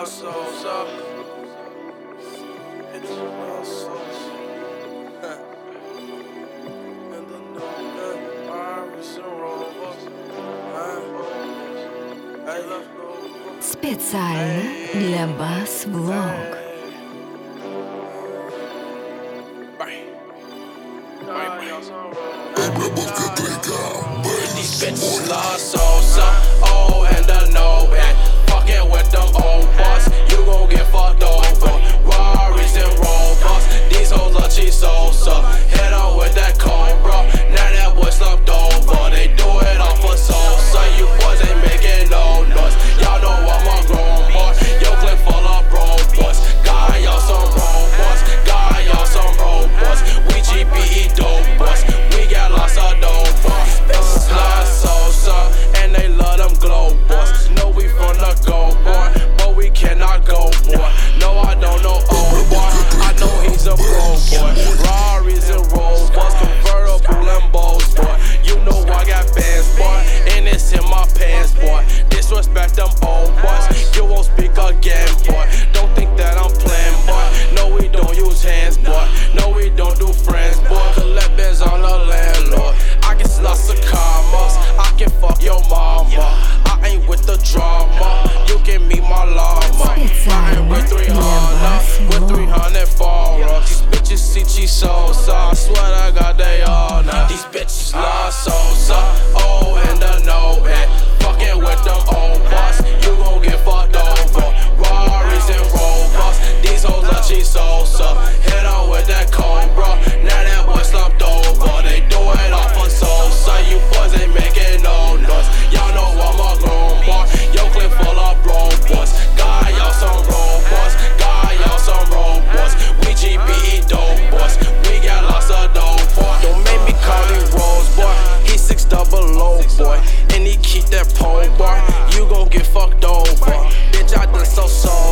lost souls up. Bitches lost souls. And the new Iris and Rovers. Специально для Bass Vlog. These bitches lost souls up. Oh, and the no and fucking with them old boss. You gon' get fucked over. Rarries and Rovers. These hoes love cheese salsa. Hit on with that Cobra. Now that boy slumped over. They do it off for salsa. You boys ain't making no noise. Y'all know I'm a grown boy. Yo, clip full of bro boys. Got y'all some robots. Got y'all some robots. We GBE dope boys. We got lots of dope boys. Lost souls up, and they love them glow boys. Know we from the go boy, but we cannot go boy. No, I don't know old boy. I know he's a pro boy. Rarries and Rovers, convertible Lambos boy. You know I got bands boy, and it's in my pants boy. Disrespect them old boys. You won't speak again boy. Don't think that I'm playing boy. No, we don't use hands boy. No, we don't do friends boy. Collect bands on the landlord. I get lots of commas. I can fuck your mama. I ain't with the drama. You can meet my llama. Riding with 300, with 300 followers. These bitches see cheese salsa. I swear to God they all know. These bitches lost salsa. Oh, and the no and fucking with them old boss. You gon' get fucked over. Rarries and Rovers. These hoes love cheese salsa. Hit on with that Cobra. Now that boy slumped over. They do it off for salsa. You boys ain't making no noise. Y'all know I'm a grown boy. Yo, clip full of bro boys. Got y'all some robots. Got y'all some robots. We GBE dope boys. We got lots of dope boy. Don't make me call him Rose boy. He 6 double low boy. And he keep that pole bar. You gon' get fucked over. Bitch, I done so